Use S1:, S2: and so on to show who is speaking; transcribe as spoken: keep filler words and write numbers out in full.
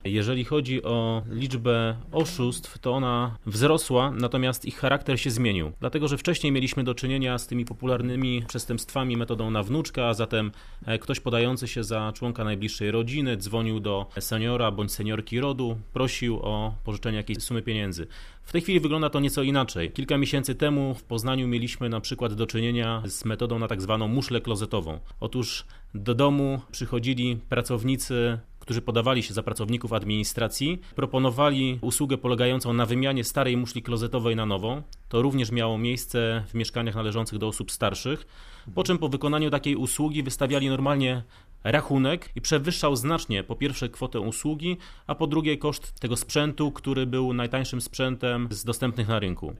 S1: Jeżeli chodzi o liczbę oszustw, to ona wzrosła, natomiast ich charakter się zmienił. Dlatego, że wcześniej mieliśmy do czynienia z tymi popularnymi przestępstwami metodą na wnuczka, a zatem ktoś podający się za członka najbliższej rodziny dzwonił do seniora bądź seniorki rodu, prosił o pożyczenie jakiejś sumy pieniędzy. W tej chwili wygląda to nieco inaczej. Kilka miesięcy temu w Poznaniu mieliśmy na przykład do czynienia z metodą na tak zwaną muszlę klozetową. Otóż do domu przychodzili pracownicy, którzy podawali się za pracowników administracji, proponowali usługę polegającą na wymianie starej muszli klozetowej na nową. To również miało miejsce w mieszkaniach należących do osób starszych, po czym po wykonaniu takiej usługi wystawiali normalnie rachunek i przewyższał znacznie po pierwsze kwotę usługi, a po drugie koszt tego sprzętu, który był najtańszym sprzętem z dostępnych na rynku.